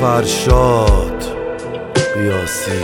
فرشاد بیاسی.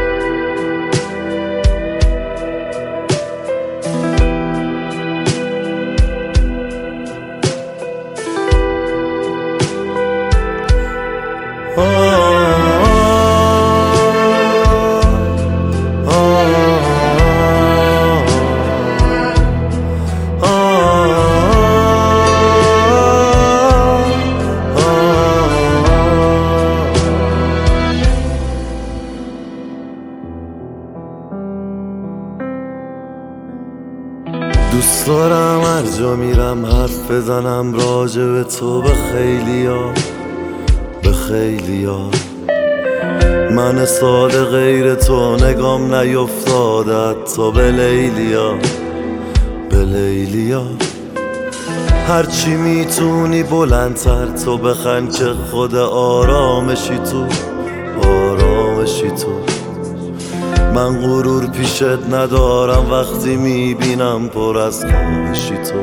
دوست دارم هر جا میرم حرف بزنم راجع به تو به خیلیا، به خیلیا. من ساده غیر تو نگام نیفتاده تو به لیلیا، به لیلیا. هرچی میتونی بلندتر تو بخند که خود آرامشی تو، آرامشی تو. من غرور پیشت ندارم وقتی میبینم پر از خواهشی تو.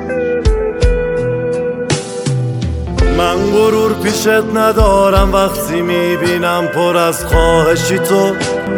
من غرور پیشت ندارم وقتی میبینم پر از خواهشی تو.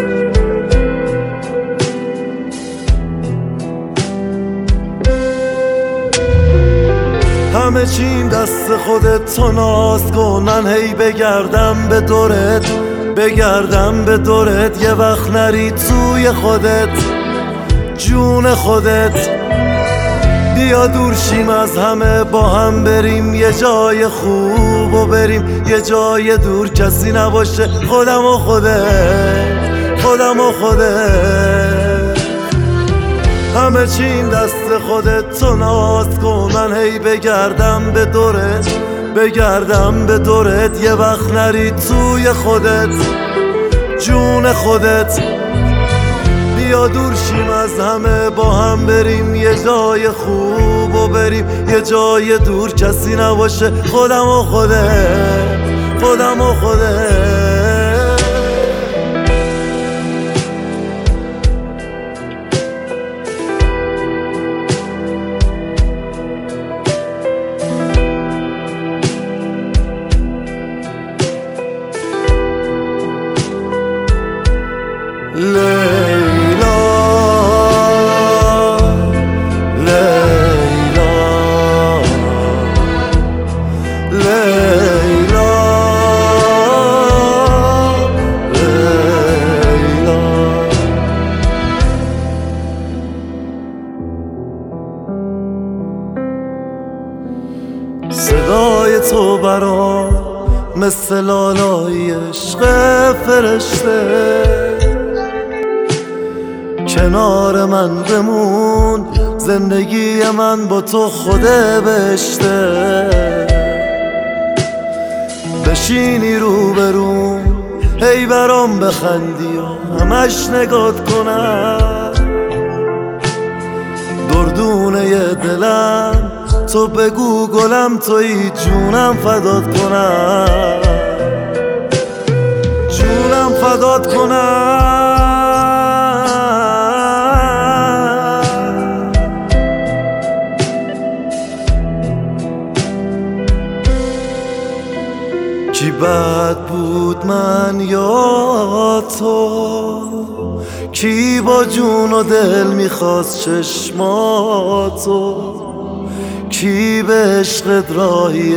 همه چیم دست خودت تو ناز کن، من هی بگردم به دورت، بگردم به دورت. یه وقت نری توی خودت، جون خودت. بیا دور شیم از همه، با هم بریم یه جای خوب و بریم یه جای دور کسی نباشه، خودم و خودت، خودم و خودت. همه چیم دست خودت تو ناز کن، من هی بگردم به دورت، بگردم به دورت. یه وقت نری توی خودت، جون خودت. بیا دور شیم از همه، با هم بریم یه جای خوب و بریم یه جای دور کسی نباشه، خودم و خودت، خودم و خودت. لیلا لیلا لیلا لیلا. صدای تو برام مثل لالای عشق فرشته، کنار من بمون زندگی من با تو خوده بشته. بشینی رو بروم هی برام بخندی و همش نگات کنم، دردونه دلم تو بگو گلم توی جونم فدات کنم، جونم فدات کنم. کی بد بود من یا تو، کی با جون و دل میخواست چشماتو، کی به عشقت راهی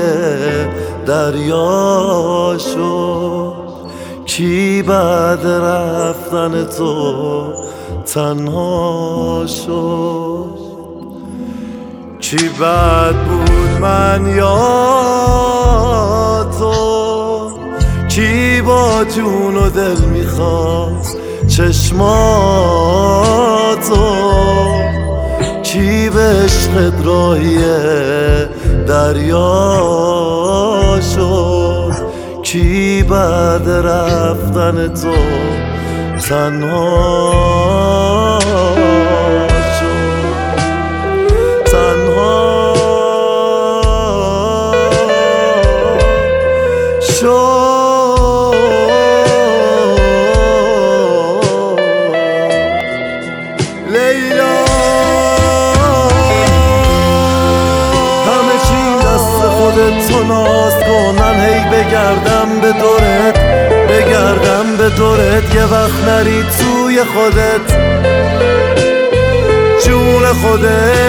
دریا شد، کی بعد رفتن تو تنها شد. کی بد بود من یا تو، کی با جون و دل میخواست چشماتو، کی به عشقت راهی دریا شد، کی بعد رفتن تو تنها شد، تنها شد. لیلا همه چی دست خودت تو ناز کنن هی بگردم به دورت بگردم به دورت یه وقت نری توی خودت جون خودت